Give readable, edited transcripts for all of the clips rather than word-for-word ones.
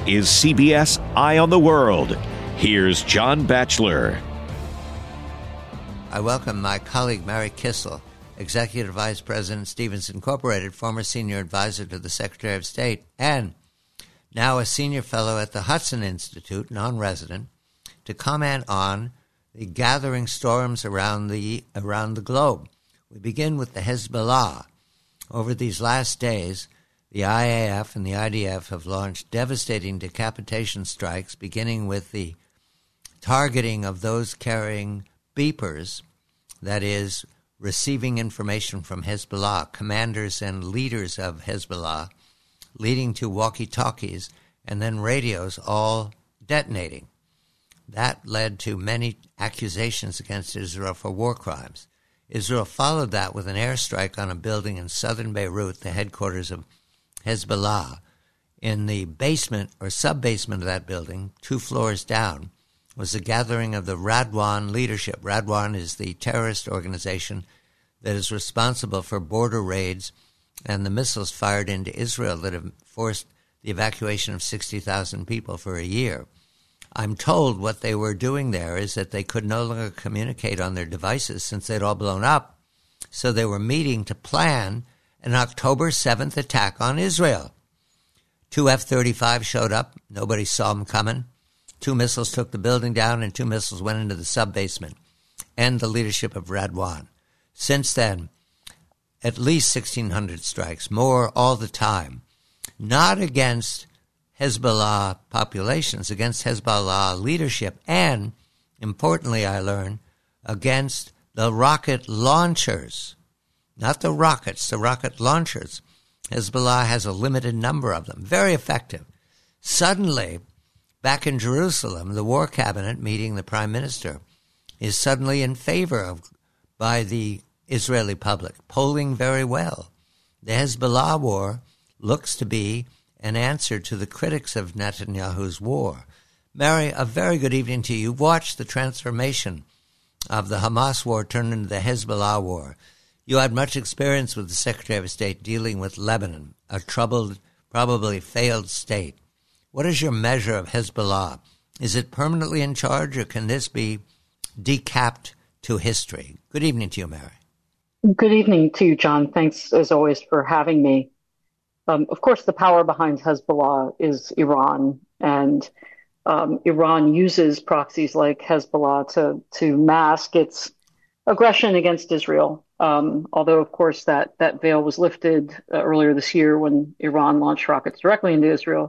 is CBS Eye on the World. Here's John Batchelor. I welcome my colleague Mary Kissel, Executive Vice President, Stevens Incorporated, former senior advisor to the Secretary of State, and now a senior fellow at the Hudson Institute, non-resident, to comment on the gathering storms around the globe. We begin with the Hezbollah. Over these last days, the IAF and the IDF have launched devastating decapitation strikes, beginning with the targeting of those carrying beepers, that is, receiving information from Hezbollah, commanders and leaders of Hezbollah, leading to walkie-talkies and then radios all detonating. That led to many accusations against Israel for war crimes. Israel followed that with an airstrike on a building in southern Beirut, the headquarters of Hezbollah. In the basement or sub-basement of that building, 2 floors down, was a gathering of the Radwan leadership. Radwan is the terrorist organization that is responsible for border raids and the missiles fired into Israel that have forced the evacuation of 60,000 people for a year. I'm told what they were doing there is that they could no longer communicate on their devices since they'd all blown up, so they were meeting to plan an October 7th attack on Israel. 2 F-35 showed up. Nobody saw them coming. 2 missiles took the building down, and 2 missiles went into the sub-basement and the leadership of Radwan. Since then, at least 1,600 strikes, more all the time, not against Hezbollah populations, against Hezbollah leadership, and, importantly, I learned, against the rocket launchers. Not the rockets, the rocket launchers. Hezbollah has a limited number of them, very effective. Suddenly, back in Jerusalem, the war cabinet meeting the prime minister is suddenly in favor of by the Israeli public, polling very well. The Hezbollah war looks to be an answer to the critics of Netanyahu's war. Mary, a very good evening to you. You've watched the transformation of the Hamas war turn into the Hezbollah war. You had much experience with the Secretary of State dealing with Lebanon, a troubled, probably failed state. What is your measure of Hezbollah? Is it permanently in charge, or can this be decapped to history? Good evening to you, Mary. Good evening to you, John. Thanks, as always, for having me. Of course, the power behind Hezbollah is Iran, and Iran uses proxies like Hezbollah to mask its aggression against Israel. Although, of course, that veil was lifted earlier this year when Iran launched rockets directly into Israel.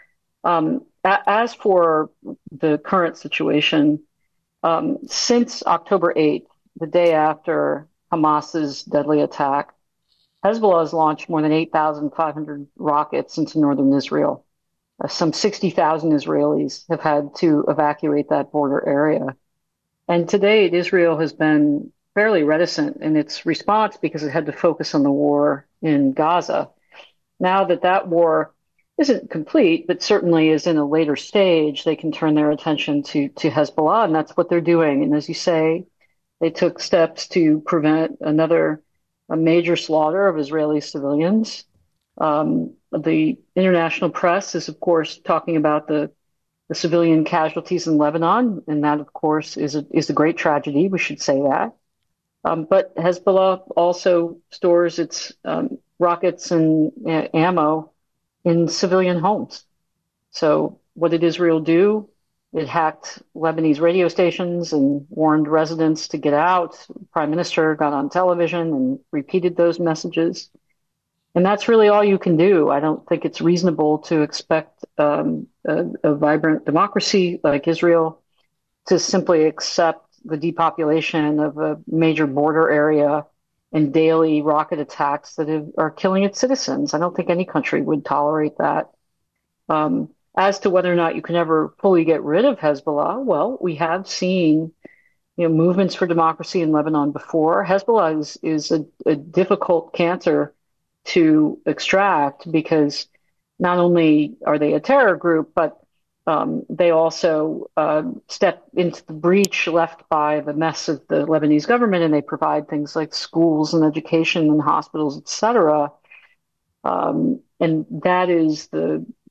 As for the current situation, since October 8th, the day after Hamas's deadly attack, Hezbollah has launched more than 8,500 rockets into northern Israel. Some 60,000 Israelis have had to evacuate that border area. And to date, Israel has been fairly reticent in its response because it had to focus on the war in Gaza. Now that war isn't complete, but certainly is in a later stage, they can turn their attention to Hezbollah, and that's what they're doing. And as you say, they took steps to prevent a major slaughter of Israeli civilians. The international press is, of course, talking about the civilian casualties in Lebanon, and that, of course, is a great tragedy. We should say that. But Hezbollah also stores its rockets and ammo in civilian homes. So what did Israel do? It hacked Lebanese radio stations and warned residents to get out. The Prime Minister got on television and repeated those messages. And that's really all you can do. I don't think it's reasonable to expect a vibrant democracy like Israel to simply accept the depopulation of a major border area and daily rocket attacks that are killing its citizens. I don't think any country would tolerate that. As to whether or not you can ever fully get rid of Hezbollah, well, we have seen movements for democracy in Lebanon before. Hezbollah is a difficult cancer to extract because not only are they a terror group, but they also step into the breach left by the mess of the Lebanese government, and they provide things like schools and education and hospitals, et cetera. And that is the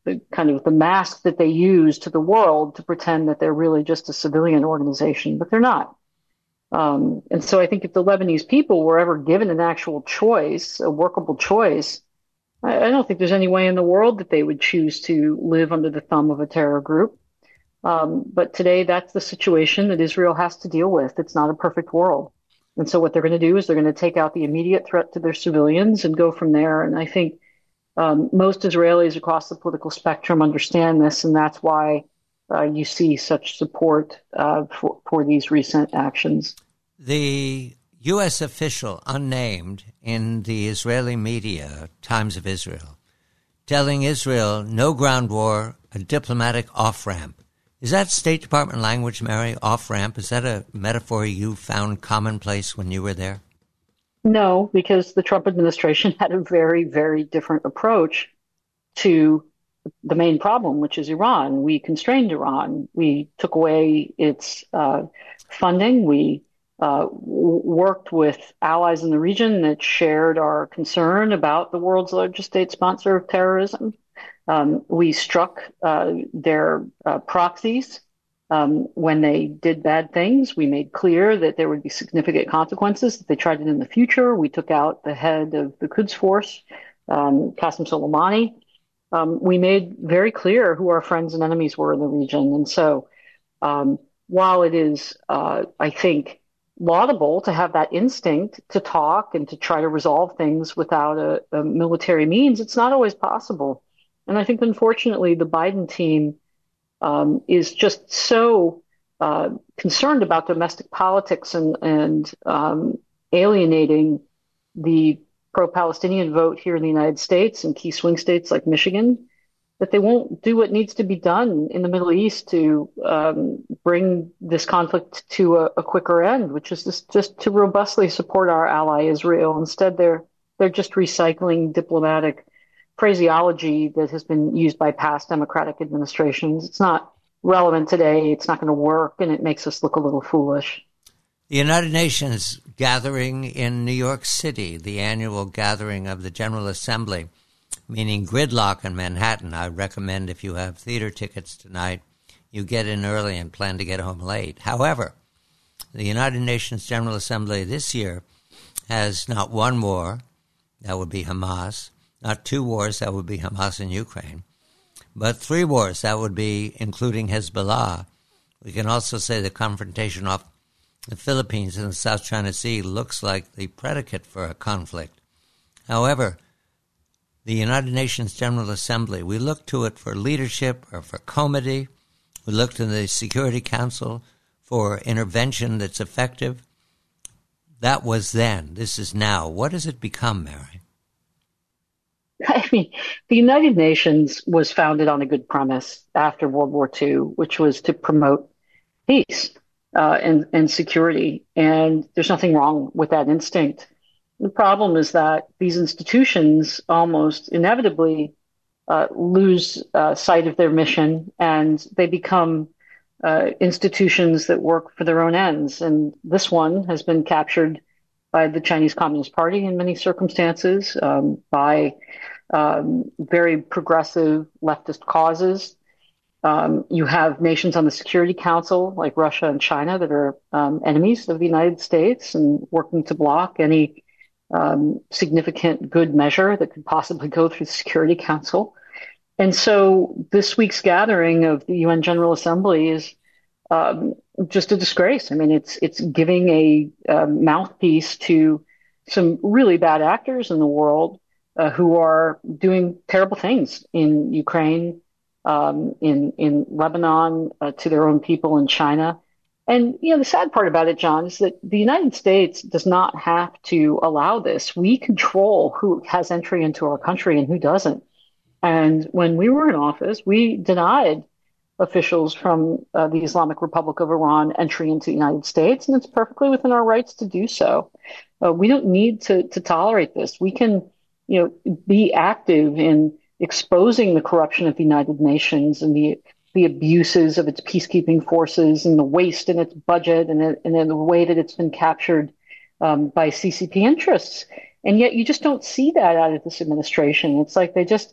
kind of the mask that they use to the world to pretend that they're really just a civilian organization, but they're not. And so I think if the Lebanese people were ever given an actual choice, a workable choice, I don't think there's any way in the world that they would choose to live under the thumb of a terror group. But today, that's the situation that Israel has to deal with. It's not a perfect world. And so what they're going to do is they're going to take out the immediate threat to their civilians and go from there. And I think most Israelis across the political spectrum understand this, and that's why you see such support for these recent actions. The U.S. official, unnamed, in the Israeli media, Times of Israel, telling Israel no ground war, a diplomatic off-ramp. Is that State Department language, Mary, off-ramp? Is that a metaphor you found commonplace when you were there? No, because the Trump administration had a very, very different approach to the main problem, which is Iran. We constrained Iran. We took away its funding. We worked with allies in the region that shared our concern about the world's largest state sponsor of terrorism. We struck their proxies when they did bad things. We made clear that there would be significant consequences if they tried it in the future. We took out the head of the Quds Force, Qasem Soleimani. We made very clear who our friends and enemies were in the region. And so while it is, I think, laudable to have that instinct to talk and to try to resolve things without a military means, it's not always possible. And I think, unfortunately, the Biden team is just so concerned about domestic politics and alienating the pro-Palestinian vote here in the United States and key swing states like Michigan, that they won't do what needs to be done in the Middle East to bring this conflict to a quicker end, which is just to robustly support our ally Israel. Instead, they're just recycling diplomatic phraseology that has been used by past Democratic administrations. It's not relevant today. It's not going to work, and it makes us look a little foolish. The United Nations gathering in New York City, the annual gathering of the General Assembly, meaning gridlock in Manhattan. I recommend if you have theater tickets tonight, you get in early and plan to get home late. However, the United Nations General Assembly this year has not one war, that would be Hamas, not two wars, that would be Hamas and Ukraine, but three wars, that would be including Hezbollah. We can also say the confrontation off the Philippines and the South China Sea looks like the predicate for a conflict. However, the United Nations General Assembly, we look to it for leadership or for comity. We look to the Security Council for intervention that's effective. That was then. This is now. What has it become, Mary? I mean, the United Nations was founded on a good premise after World War II, which was to promote peace and security. And there's nothing wrong with that instinct. The problem is that these institutions almost inevitably lose sight of their mission, and they become institutions that work for their own ends. And this one has been captured by the Chinese Communist Party in many circumstances, by very progressive leftist causes. You have nations on the Security Council like Russia and China that are enemies of the United States and working to block any significant good measure that could possibly go through the Security Council. And so this week's gathering of the UN General Assembly is just a disgrace. I mean, it's giving a mouthpiece to some really bad actors in the world who are doing terrible things in Ukraine, in Lebanon, to their own people in China. And, you know, the sad part about it, John, is that the United States does not have to allow this. We control who has entry into our country and who doesn't. And when we were in office, we denied officials from the Islamic Republic of Iran entry into the United States, and it's perfectly within our rights to do so. We don't need to tolerate this. We can, you know, be active in exposing the corruption of the United Nations and the abuses of its peacekeeping forces and the waste in its budget and in the way that it's been captured by CCP interests. And yet you just don't see that out of this administration. It's like they just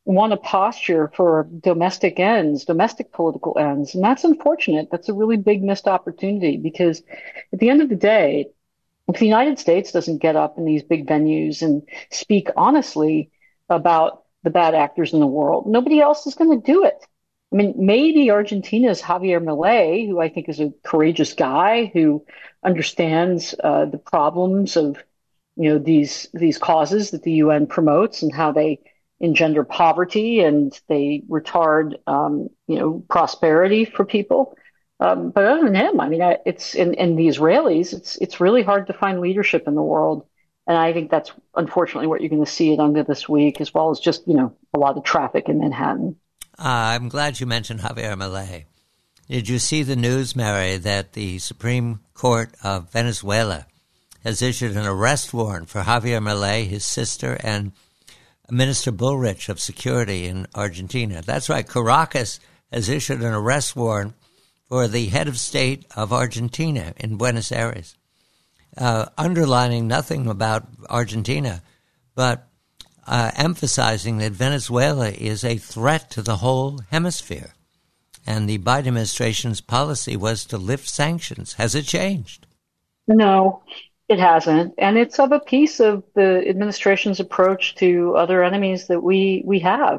want to posture for domestic ends, domestic political ends. And that's unfortunate. That's a really big missed opportunity because at the end of the day, if the United States doesn't get up in these big venues and speak honestly about the bad actors in the world, nobody else is going to do it. I mean, maybe Argentina's Javier Milei, who I think is a courageous guy who understands the problems of these causes that the UN promotes and how they engender poverty and they retard prosperity for people. But other than him, I mean, it's in the Israelis, it's really hard to find leadership in the world. And I think that's unfortunately what you're going to see at UNGA this week, as well as just, a lot of traffic in Manhattan. I'm glad you mentioned Javier Milei. Did you see the news, Mary, that the Supreme Court of Venezuela has issued an arrest warrant for Javier Milei, his sister, and Minister Bullrich of Security in Argentina? That's right. Caracas has issued an arrest warrant for the head of state of Argentina in Buenos Aires, underlining nothing about Argentina, but emphasizing that Venezuela is a threat to the whole hemisphere. And the Biden administration's policy was to lift sanctions. Has it changed? No, it hasn't. And it's of a piece of the administration's approach to other enemies that we have.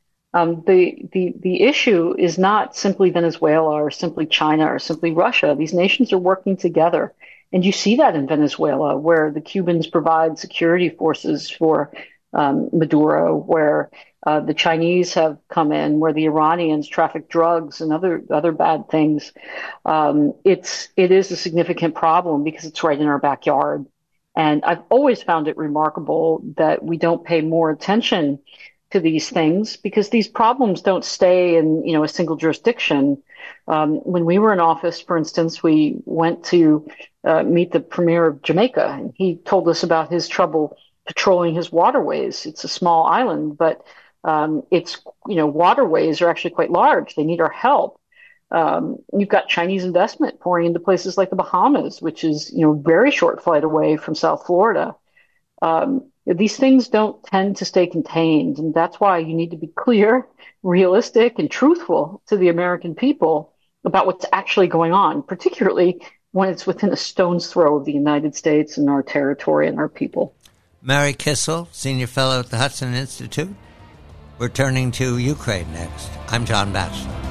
The issue is not simply Venezuela or simply China or simply Russia. These nations are working together. And you see that in Venezuela, where the Cubans provide security forces for Maduro, where the Chinese have come in, where the Iranians traffic drugs and other bad things. It is a significant problem because it's right in our backyard. And I've always found it remarkable that we don't pay more attention to these things because these problems don't stay in, a single jurisdiction. When we were in office, for instance, we went to meet the premier of Jamaica, and he told us about his trouble patrolling his waterways. It's a small island, but its waterways are actually quite large. They need our help. You've got Chinese investment pouring into places like the Bahamas, which is very short flight away from South Florida. These things don't tend to stay contained, and that's why you need to be clear, realistic, and truthful to the American people about what's actually going on, particularly when it's within a stone's throw of the United States and our territory and our people. Mary Kissel, Senior Fellow at the Hudson Institute. We're turning to Ukraine next. I'm John Batchelor.